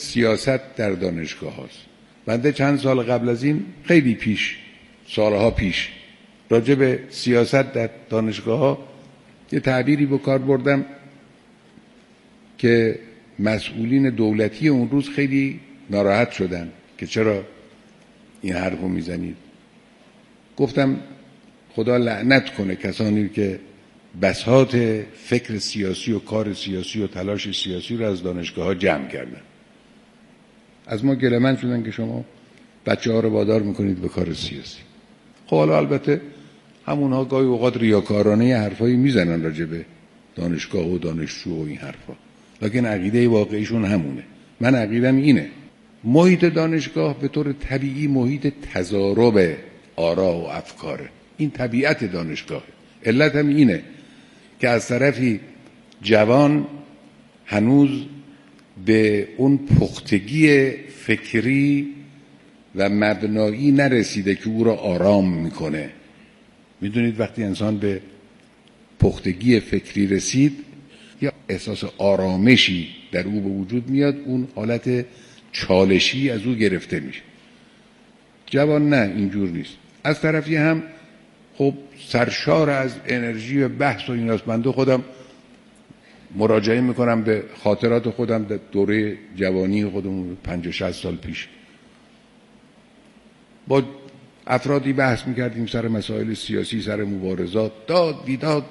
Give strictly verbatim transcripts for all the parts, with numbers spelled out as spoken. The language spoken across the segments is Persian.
سیاست در دانشگاه هاست. بنده چند سال قبل از این، خیلی پیش، سالها پیش، راجع به سیاست در دانشگاه ها یه تعبیری به کار بردم که مسئولین دولتی اون روز خیلی ناراحت شدن که چرا این حرفو میزنید. گفتم خدا لعنت کنه کسانی که بساط فکر سیاسی و کار سیاسی و تلاش سیاسی رو از دانشگاه ها جمع کردن. از ما گله‌مند شدن که شما بچه ها رو وادار میکنید به کار سیاسی. خب حالا البته همونها گاهی اوقات ریاکارانه حرفایی میزنن راجع به دانشگاه و دانشجو و این حرفا، لکن عقیده واقعیشون همونه. من عقیدم اینه، محیط دانشگاه به طور طبیعی محیط تضارب آرا و افکاره. این طبیعت دانشگاه. علت هم اینه که از طرفی جوان هنوز به اون پختگی فکری و مبنایی نرسیده که او را آرام میکنه. میدونید وقتی انسان به پختگی فکری رسید یا احساس آرامشی در او به وجود میاد، اون حالت چالشی از او گرفته میشه. جوان نه، اینجور نیست. از طرفی هم خب سرشار از انرژی و بحث و ایناست. بنده خودم مراجعه میکنم به خاطرات خودم در دوره جوانی خودم پنجاه شصت سال پیش. با افرادی بحث میکردیم سر مسائل سیاسی، سر مبارزات، داد بیداد.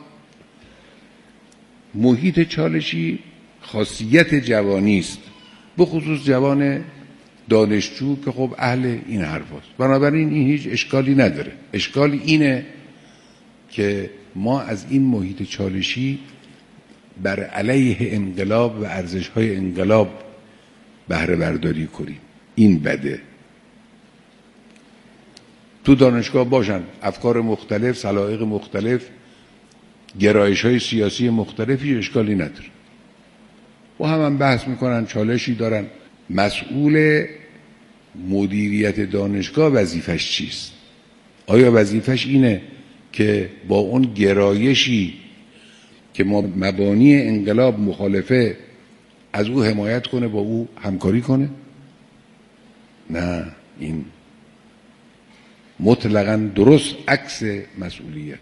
محیط چالشی خاصیت جوانی است، به خصوص جوان دانشجو که خب اهل این حرف هست. بنابراین این هیچ اشکالی نداره. اشکال اینه که ما از این محیط چالشی بر علیه انقلاب و ارزش‌های انقلاب بهره برداری کنیم. این بده. تو دانشگاه باشن افکار مختلف، سلایق مختلف، گرایش‌های سیاسی مختلفی، اشکالی نداره. و هم, هم بحث میکنن، چالشی دارن. مسئول مدیریت دانشگاه وظیفش چیست؟ آیا وظیفش اینه که با اون گرایشی که ما مبانی انقلاب مخالفه از او حمایت کنه، با او همکاری کنه؟ نه، این مطلقاً درست عکس مسئولیت.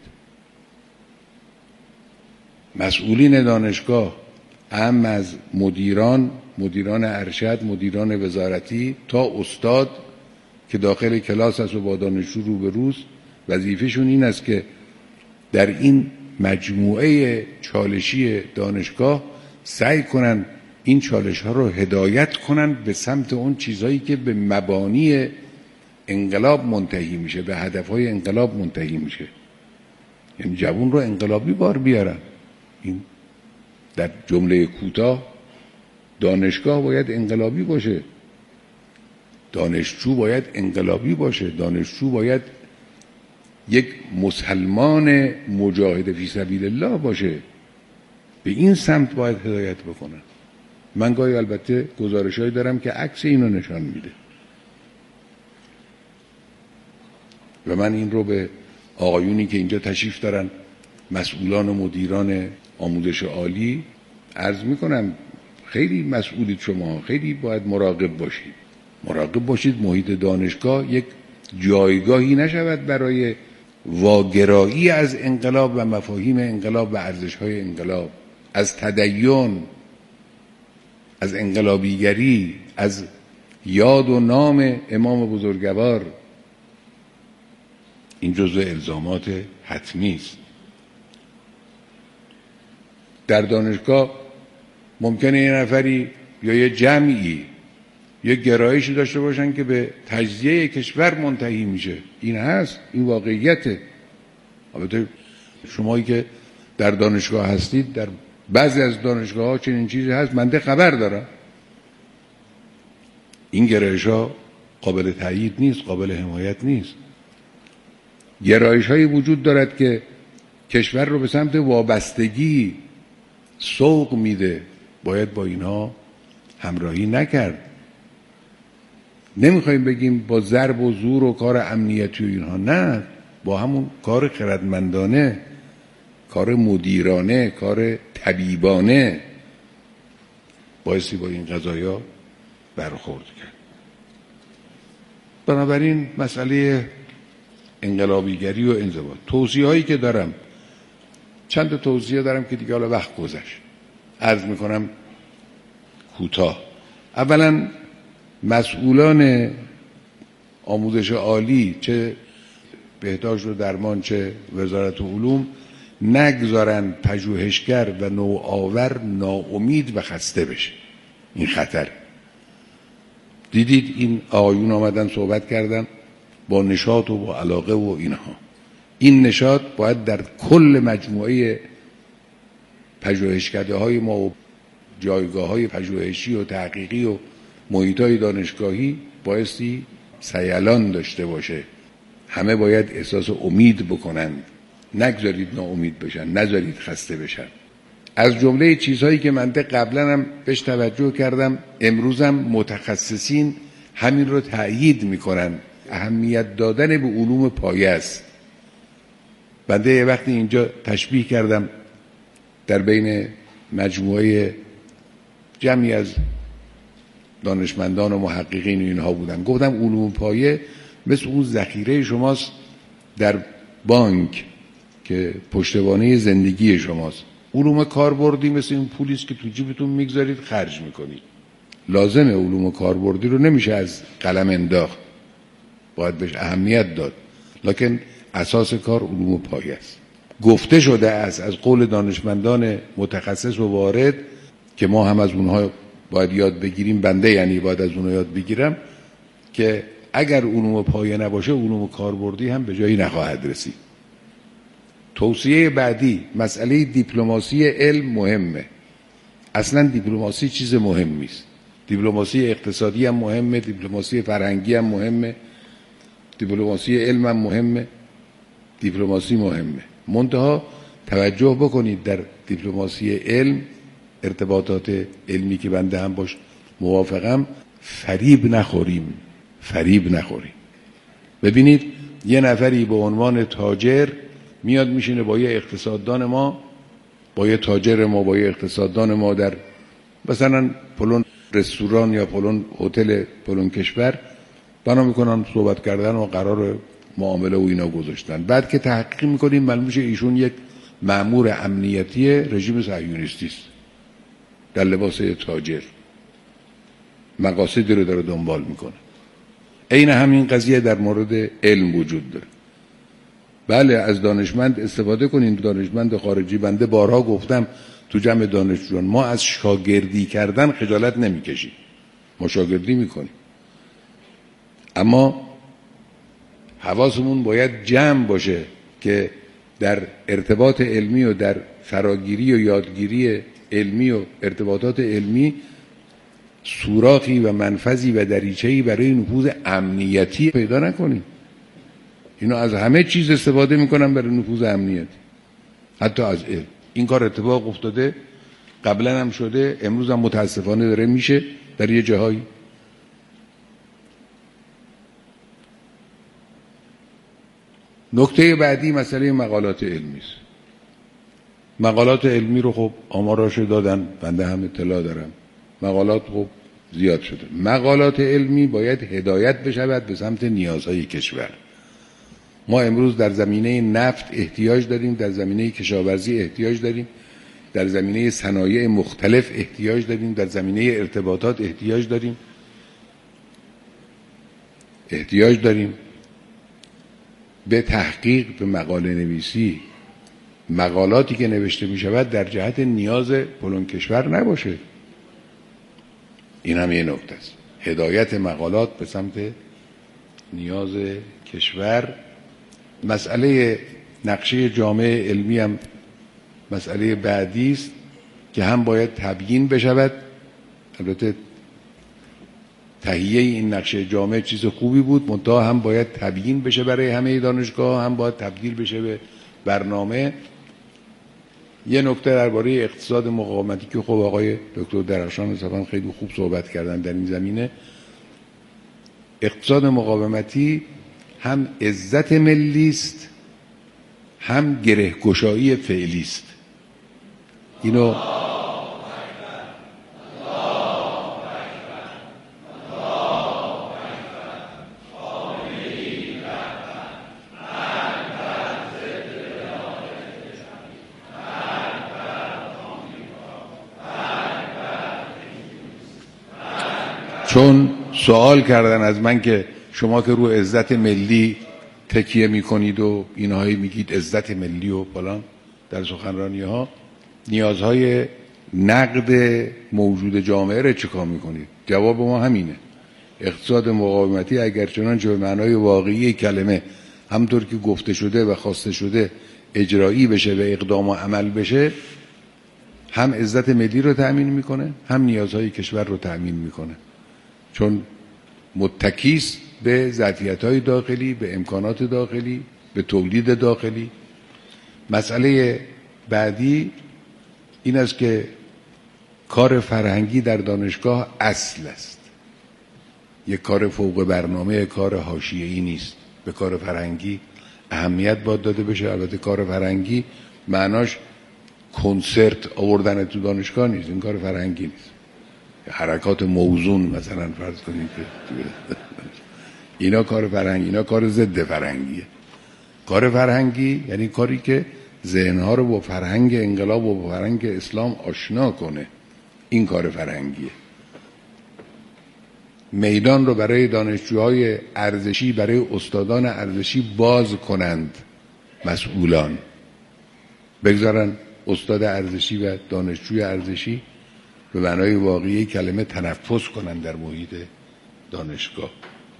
مسئولین دانشگاه، اهم از مدیران، مدیران ارشد، مدیران وزارتی تا استاد که داخل کلاس است و با دانشجو روبروست، وظیفهشون این است که در این مجموعه چالشی دانشگاه سعی کنن این چالش ها رو هدایت کنن به سمت اون چیزهایی که به مبانی انقلاب منتهی میشه، به هدفهای انقلاب منتهی میشه. یعنی جوون رو انقلابی بار بیارن. این در جمله کوتاه دانشگاه باید انقلابی باشه، دانشجو باید انقلابی باشه، دانشجو باید یک مسلمان مجاهد فی سبیل الله باشه. به این سمت باید هدایت بکنن. من گاهی البته گزارش‌هایی دارم که عکس اینو نشان میده و من این رو به آقایونی که اینجا تشریف دارن، مسئولان و مدیران آموزش عالی، عرض میکنم خیلی مسئولید شما، خیلی باید مراقب باشید. مراقب باشید محیط دانشگاه یک جایگاهی نشود برای واگرایی از انقلاب و مفاهیم انقلاب و ارزش‌های انقلاب، از تدین، از انقلابیگری، از یاد و نام امام بزرگوار. این جزء الزامات حتمی است. در دانشگاه ممکنه یه نفری یا یه جمعی یه گرایشی داشته باشن که به تجزیه کشور منتهی میشه. این هست، این واقعیته. البته شمایی که در دانشگاه هستید، در بعضی از دانشگاه ها چنین چیزی هست، من ده خبر دارم. این گرایش ها قابل تأیید نیست، قابل حمایت نیست. گرایش هایی وجود دارد که کشور رو به سمت وابستگی سوق میده. باید با اینها همراهی نکرد. نمیخوایم بگیم با ضرب و زور و کار امنیتی و اینها، نه، با همون کار خردمندانه، کار مدیرانه، کار طبیبانه بایستی با این قضایا برخورد کرد. بنابراین مسئله انقلابیگری و انضباط، توصیه هایی که دارم، چند تا توصیه دارم که دیگه حالا وقت گذشت، عرض میکنم کوتاه. اولا مسئولان آموزش عالی، چه بهداشت و درمان چه وزارت علوم، نگذارن پژوهشگر و نوآور ناامید و خسته بشه. این خطر. دیدید این آقایون آمدن صحبت کردن با نشاط و با علاقه و اینها. این نشاط باید در کل مجموعه پژوهشکده های ما و جایگاه های پژوهشی و تحقیقی و محیط های دانشگاهی بایستی سیلان داشته باشه. همه باید احساس امید بکنند، نگذارید ناامید بشن، نذارید خسته بشن. از جمله چیزهایی که من قبلا هم بهش توجه کردم، امروزم متخصصین همین رو تأیید میکنن، اهمیت دادن به علوم پایه است. بنده یه وقتی اینجا تشبیه کردم در بین مجموعه جمعی از دانشمندان و محققین و اینها بودن، گفتم علوم پایه مثل اون ذخیره شماست در بانک که پشتوانه زندگی شماست. علوم کاربردی مثل این پولیست که تو جیبتون میگذارید خرج میکنید. لازمه علوم کاربردی رو نمیشه از قلم انداخت، باید بهش اهمیت داد، لکن اساس کار علوم پایه است. گفته شده است از قول دانشمندان متخصص و وارد که ما هم از اونها باید یاد بگیریم، بنده یعنی باید از اونها یاد بگیرم، که اگر علوم پایه نباشه علوم کاربردی هم به جایی نخواهد رسید. توصیه بعدی، مسئله دیپلماسی علم مهمه. اصلا دیپلماسی چیز مهمی است. دیپلماسی اقتصادی هم مهمه، دیپلماسی فرهنگی هم مهمه، دیپلماسی علم هم مهمه، دیپلماسی مهمه. منتها توجه بکنید در دیپلماسی علم، ارتباطات علمی که بنده هم باش موافقم، فریب نخوریم، فریب نخوریم. ببینید یه نفری به عنوان تاجر میاد میشینه با یه اقتصاددان ما، با یه تاجر ما، با یه اقتصاددان ما در مثلا پلون رستوران یا پلون هتل پلون کشور بنا میکنن صحبت کردن و قرار معامله و اینا گذاشتن. بعد که تحقیق میکنیم معلوم میشه ایشون یک مأمور امنیتی رژیم صهیونیستی است، در لباس تاجر مقاصدی رو داره دنبال میکنه. عین همین قضیه در مورد علم وجود داره. بله از دانشمند استفاده کنین، دانشمند خارجی. بنده بارها گفتم تو جمع دانشجویان، ما از شاگردی کردن خجالت نمیکشیم، ما شاگردی میکنیم، اما حواسمون باید جمع باشه که در ارتباط علمی و در فراگیری و یادگیری علمی و ارتباطات علمی سوراخی و منفذی و دریچه‌ای برای نفوذ امنیتی پیدا نکنیم. اینا از همه چیز استفاده میکنن برای نفوذ امنیتی، حتی از علم. این کار اتفاق افتاده، قبلا هم شده، امروز هم متاسفانه داره میشه در یه جاهایی. نکته بعدی مسئله مقالات علمی است. مقالات علمی رو خب آماراشو دادن، بنده هم اطلاع دارم، مقالات خب زیاد شده. مقالات علمی باید هدایت بشود به سمت نیازهای کشور. ما امروز در زمینه نفت احتیاج داریم، در زمینه کشاورزی احتیاج داریم، در زمینه صنایع مختلف احتیاج داریم، در زمینه ارتباطات احتیاج داریم احتیاج داریم به تحقیق، به مقاله نویسی. مقالاتی که نوشته می شود در جهت نیاز پلون کشور نباشه. این هم یه نکته است، هدایت مقالات به سمت نیاز کشور. مسئله نقشه جامعه علمی هم مسئله بعدی است که هم باید تبیین بشود. البته تهیه این نقشه جامعه چیز خوبی بود، منتها هم باید تبیین بشه برای همه دانشگاه، هم باید تبدیل بشه به برنامه. یه نکته درباره اقتصاد مقاومتی که خب آقای دکتر درخشان اصفهان خیلی خوب صحبت کردن در این زمینه. اقتصاد مقاومتی هم عزت ملی است، هم گره‌گشایی فعلی است. اینو چون سوال کردن از من که شما که رو عزت ملی تکیه میکنید و اینهایی میگید عزت ملی و فلان در سخنرانی ها، نیازهای نقد موجود جامعه رو چیکار میکنید؟ جواب ما همینه. اقتصاد مقاومتی اگر چنانچه به معنای واقعی کلمه همطور که گفته شده و خواسته شده اجرایی بشه و اقدام و عمل بشه، هم عزت ملی رو تأمین میکنه، هم نیازهای کشور رو تأمین میکنه، چون متکیست به ظرفیت‌های داخلی، به امکانات داخلی، به تولید داخلی. مسئله بعدی این است که کار فرهنگی در دانشگاه اصل است، یک کار فوق برنامه، کار حاشیه‌ای نیست. به کار فرهنگی اهمیت باید داده بشه. البته کار فرهنگی معناش کنسرت آوردن تو دانشگاه نیست، این کار فرهنگی نیست. حرکات موزون مثلا فرض کنید اینا کار فرهنگی، اینا کار ضد فرهنگیه. کار فرهنگی یعنی کاری که ذهنها رو با فرهنگ انقلاب و با فرهنگ اسلام آشنا کنه، این کار فرهنگیه. میدان رو برای دانشجوهای ارزشی، برای استادان ارزشی باز کنند مسئولان، بگذارن استاد ارزشی و دانشجوی ارزشی به معنای واقعی کلمه تنفس کنند در محیط دانشگاه.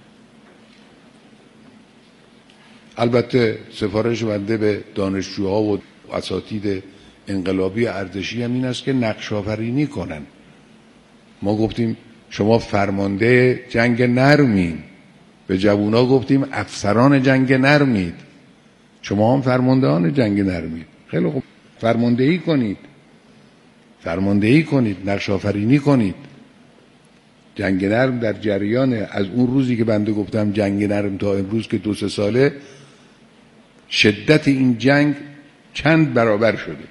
البته سفارش بنده به دانشجوها و اساتید انقلابی ارزشی هم این است که نقش آفرینی کنن. ما گفتیم شما فرمانده جنگ نرمین، به جوونا گفتیم افسران جنگ نرمید، شما هم فرماندهان جنگ نرمید. خیلی خوب، فرماندهی کنید، فرماندهی کنید، نقش آفرینی کنید. جنگ نرم در جریان از اون روزی که بنده گفتم جنگ نرم تا امروز که دو سه ساله، شدت این جنگ چند برابر شده.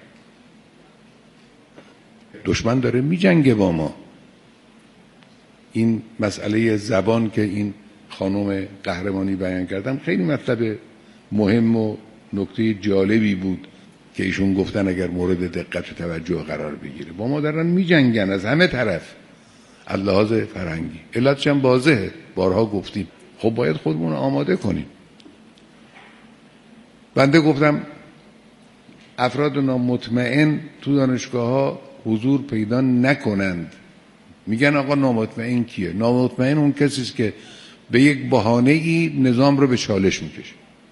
دشمن داره می جنگه با ما. این مسئله زبان که این خانم قهرمانی بیان کردم خیلی مطلب مهم و نکته جالبی بود که ایشون گفتن اگر مورد دقت و توجه قرار بگیره. با ما دارن می جنگن از همه طرف از لحاظ فرهنگی. علتش هم واضحه، بارها گفتیم. خب باید خودمون آماده کنیم. بنده گفتم افراد نامطمئن تو دانشگاه ها حضور پیدا نکنند. میگن آقا نامطمئن کیه؟ نامطمئن اون کسی است که به یک بهانه‌ای نظام رو به چالش میکشه.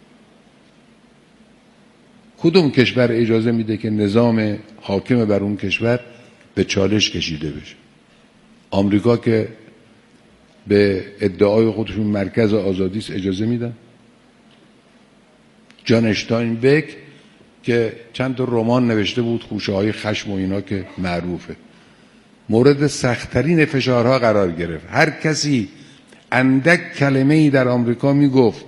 کدوم کشور اجازه میده که نظام حاکم بر اون کشور به چالش کشیده بشه؟ آمریکا که به ادعای خودشون مرکز آزادی است اجازه میدن؟ جان اشتاینبک که چند تا رمان نوشته بود، خوشه های خشم و اینا که معروفه، مورد سخت‌ترین فشارها قرار گرفت. هر کسی اندک کلمه‌ای در آمریکا میگفت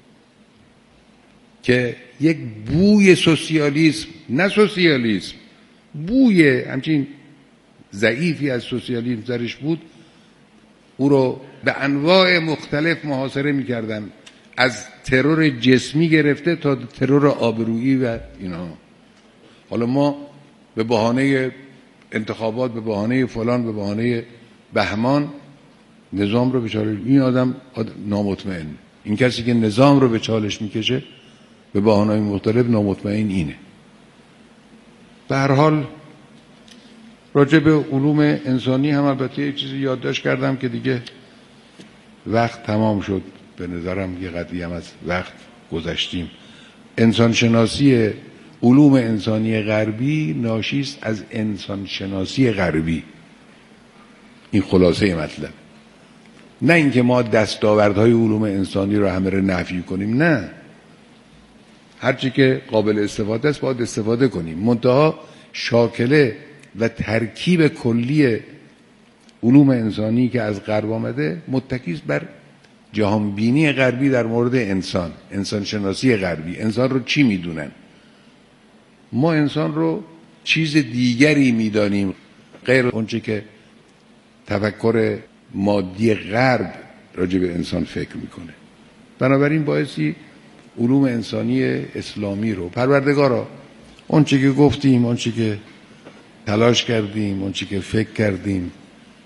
که یک بوی سوسیالیسم، نه سوسیالیسم، بوی همچین ضعیفی از سوسیالیسم درش بود، او رو به انواع مختلف محاصره میکردن، از ترور جسمی گرفته تا ترور آبرویی و اینا. حالا ما به بهانه انتخابات، به بهانه فلان، به بهانه بهمان نظام رو به چالش، این آدم, آدم نامطمئن. این کسی که نظام رو به چالش میکشه به بهانه‌های مختلف نامطمئن اینه. به هر حال راجع به علوم انسانی هم البته یک چیزی یادداشت کردم که دیگه وقت تمام شد. به نظرم یه قدری هم از وقت گذشتیم. انسان شناسی، علوم انسانی غربی ناشی است از انسان شناسی غربی. این خلاصه مطلب. نه اینکه ما دستاوردهای علوم انسانی رو همه رو نفی کنیم، نه، هرچی که قابل استفاده است باید استفاده کنیم. منتها شاکله و ترکیب کلی علوم انسانی که از غرب آمده متکی است بر جهانبینی غربی در مورد انسان، انسان شناسی غربی. انسان رو چی میدونن؟ ما انسان رو چیز دیگری میدانیم غیر اونچه که تفکر مادی غرب راجع به انسان فکر میکنه. بنابراین بایستی علوم انسانی اسلامی رو، پروردگارا، اونچه که گفتیم، اونچه که تلاش کردیم، اونچه که فکر کردیم،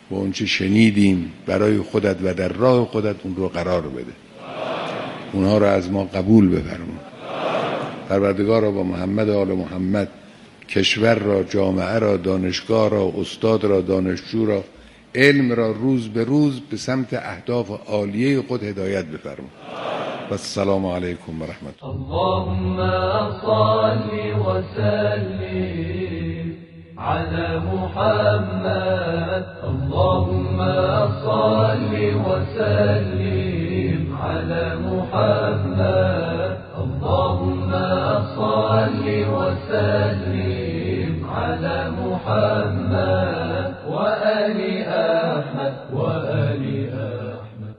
با اون چه شنیدیم برای خودت و در راه خودت اون رو قرار بده. اونها را از ما قبول بفرما. پروردگار را با محمد و آل محمد کشور را، جامعه را، دانشگاه را، استاد را، دانشجو را، علم را روز به روز به سمت اهداف عالیه خود هدایت بفرما. و السلام علیکم و رحمت الله. اللهم صل و سلم على محمد. اللهم صل و سلم على محمد. اللهم صل و سلم على محمد و آل احمد و آل احمد.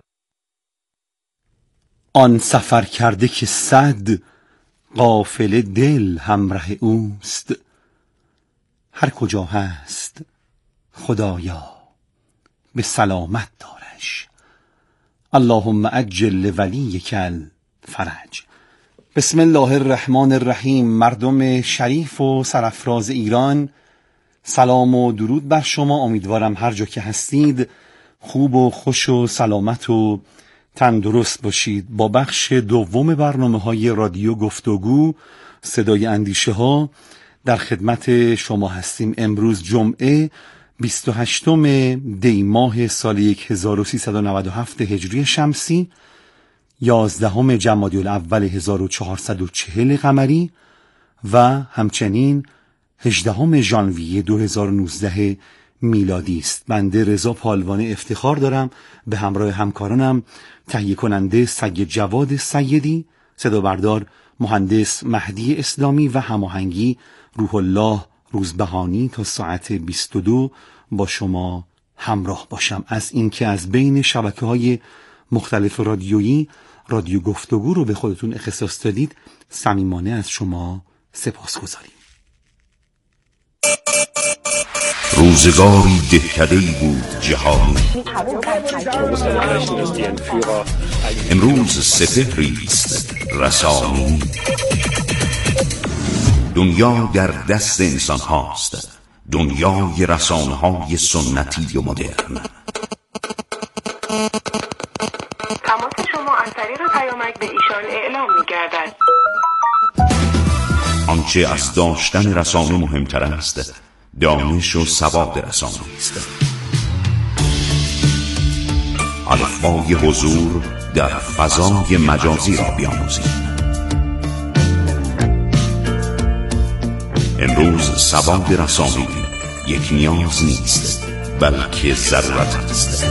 آن سفر کرده که صد قافله دل همراه اوست، هر کجا هست خدایا به سلامت دارش. اللهم عجل ولیک الفرج. بسم الله الرحمن الرحیم. مردم شریف و سرافراز ایران، سلام و درود بر شما. امیدوارم هر جا که هستید خوب و خوش و سلامت و تندرست باشید. با بخش دوم برنامه‌های رادیو گفتگو صدای اندیشه ها در خدمت شما هستیم. امروز جمعه بیست و هشتم دی ماه سال هزار و سیصد و نود و هفت هجری شمسی، یازدهم جمادی الاول هزار و چهارصد و چهل قمری و همچنین هجدهم ژانویه دو هزار و نوزده میلادی است. بنده رضا پالوان افتخار دارم به همراه همکارانم تهیه کننده سید جواد سیدی، صدا بردار مهندس مهدی اسلامی و هماهنگی روح الله روزبهانی تا ساعت بیست و دو با شما همراه باشم. از اینکه از بین شبکه‌های مختلف رادیویی رادیو گفتگو رو به خودتون اختصاص دادید صمیمانه از شما سپاسگزاریم. روزگاری دهکده‌ای بود جهانی، امروز سپهری است رسانی. دنیا در دست انسان هاست، دنیای رسانه های سنتی و مدرن. تماس شما از طریق پیامک به ایشان اعلام می گردد. آنچه از داشتن رسانه مهمتر است دانش و سواد رسانه است. الفبای حضور در فضای مجازی را بیاموزید. امروز سواد رسانه‌ای یک نیاز نیست بلکه ضرورت است.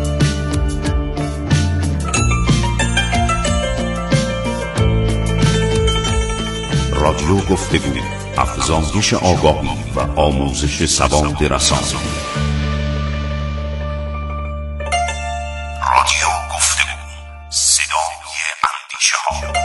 رادیو گفتگو، افزایش آگاهی و آموزش سواد رسانه‌ای. رادیو گفتگو، صدای اندیشه ها.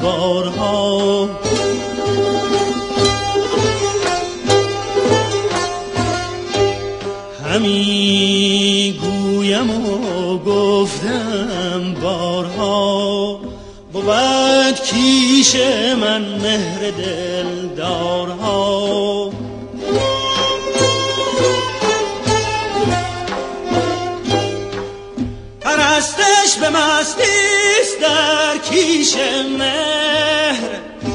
بارها. همی گویم و گفتم بارها، بود کیش من مهر دلدارها. پرستش به مستیست در کیش مهر،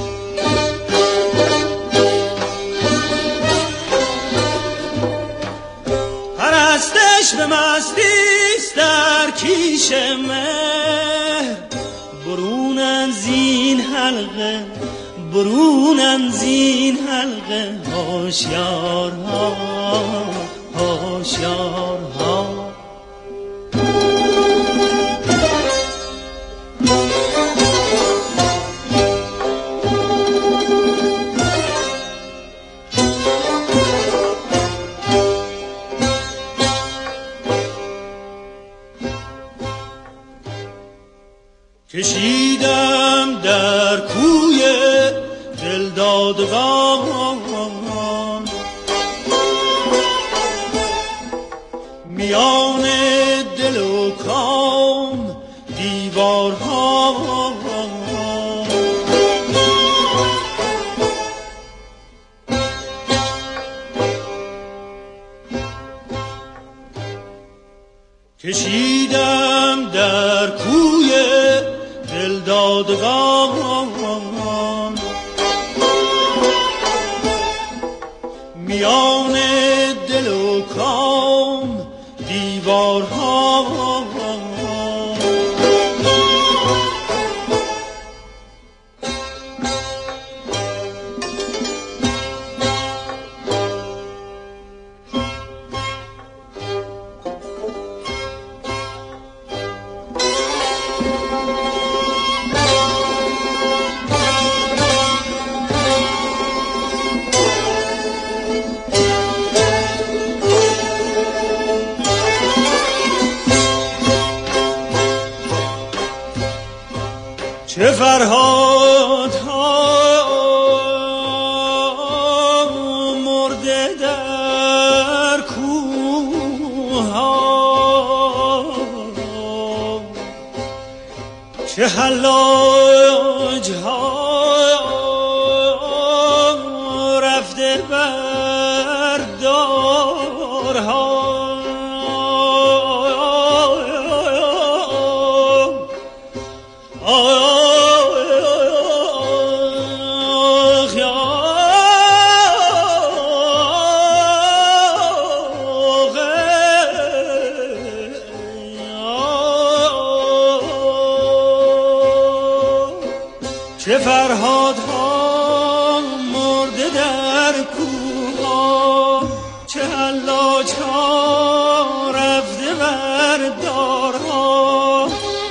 پرستش به مستیست در کیش مهر. برونن زین حلقه، برونن زین حلقه، هوشیارها هوشیارها. کشیدم در کوی دلدادگان، میان دل و کام دیوارها. کشیدم در کوی دلدادگان، میان دل و کام دیوارها. چه فرهاد ها مرده در کوه ها، چه حلاج ها رفته بر دارها. چه فرهادها مرده در کوها، چه حلاج ها رفته بر دارها.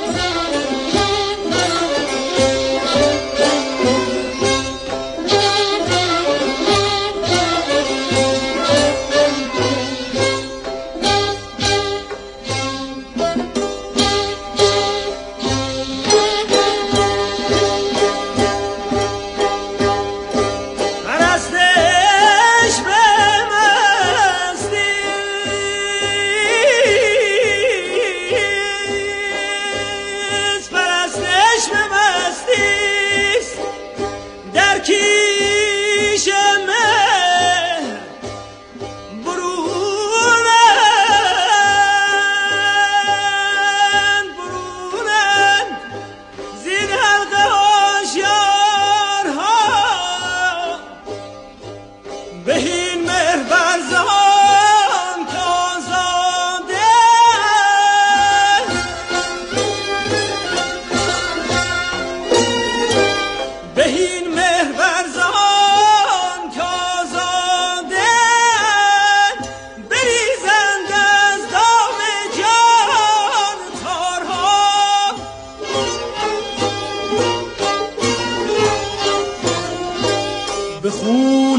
به خون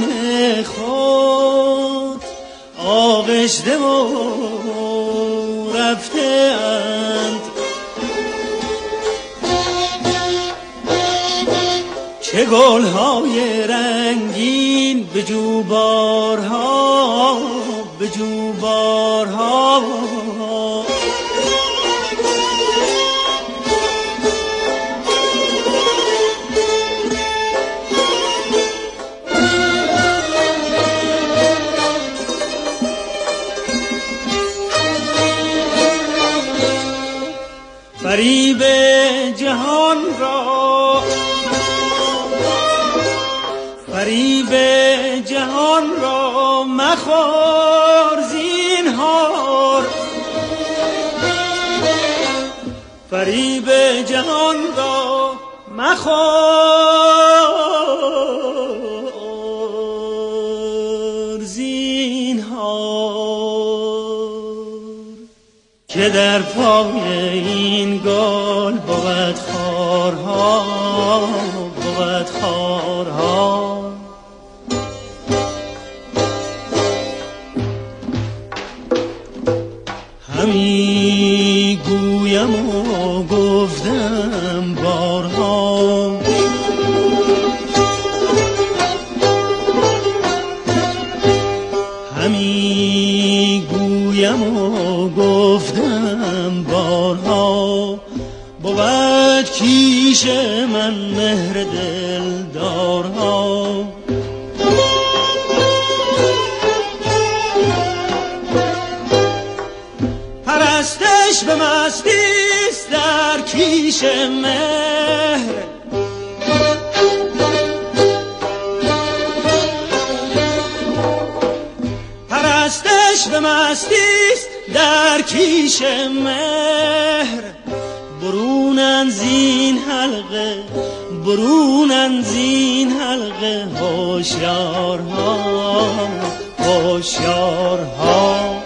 خود آغشته و رفته اند. چه گلهای رنگین به جوبارها به جوبارها فریب جهان را فریب جهان را مخور زینهار فریب جهان را مخور زینهار که در پای این گل بود خارها بود خارها همی گویم و گفتم بارها همی گویم و گفتم بارها بود کیش من مهر دلدارها پرستش به مستیست در کیش مهر پرستش به مستیست در کیش مهر برونن زین حلقه برونن زین حلقه هوشیارها هوشیارها.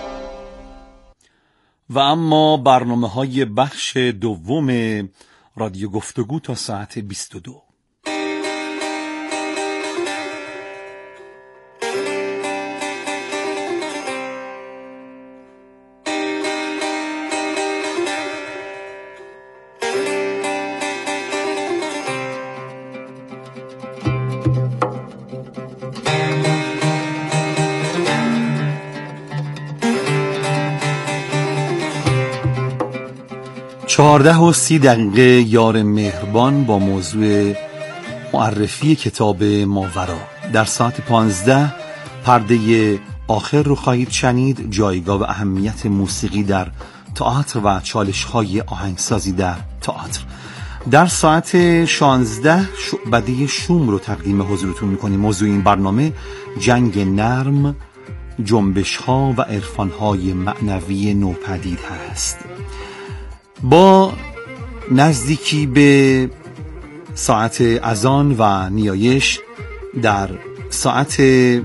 و اما برنامه های بخش دوم رادیو گفتگو تا ساعت بیست و دو. چهارده و سی دقیقه یار مهربان با موضوع معرفی کتاب ماورا. در ساعت پانزده پرده آخر رو خواهید شنید، جایگاه و اهمیت موسیقی در تئاتر و چالش‌های آهنگسازی در تئاتر. در ساعت شانزده شعبده شوم رو تقدیم حضورتون میکنیم. موضوع این برنامه جنگ نرم، جنبش‌ها و عرفان‌های معنوی نوپدید هست. با نزدیکی به ساعت اذان و نیایش در ساعت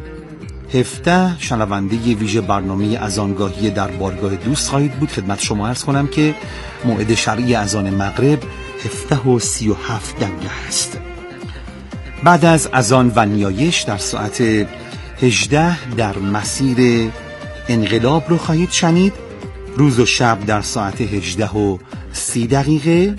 هفده شنونده ویژه برنامه اذانگاهی در بارگاه دوست خواهید بود. خدمت شما عرض کنم که موعد شرعی اذان مغرب هفده و سی و هفت دقیقه است. بعد از اذان و نیایش در ساعت هجده در مسیر انقلاب رو خواهید شنید. روز و شب در ساعت هجده و سی دقیقه.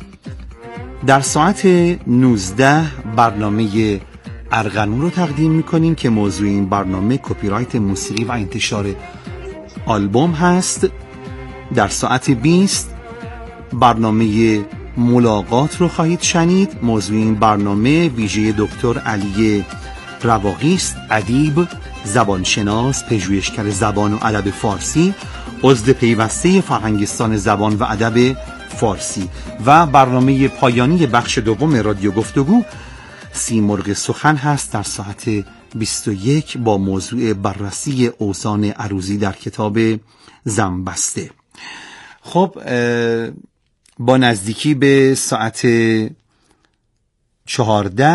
در ساعت نوزده برنامه ارغنون رو تقدیم میکنیم که موضوع این برنامه کپی رایت موسیقی و انتشار آلبوم هست. در ساعت بیست برنامه ملاقات رو خواهید شنید. موضوع این برنامه ویژه دکتر علی رواقی است، ادیب، زبانشناس، پژوهشگر زبان و ادب فارسی، عضو پیوسته فرهنگستان زبان و ادب فارسی. و برنامه پایانی بخش دوم رادیو گفتگو سیمرغ سخن هست در ساعت بیست و یک با موضوع بررسی اوزان عروضی در کتاب زنبسته. خب با نزدیکی به ساعت چهارده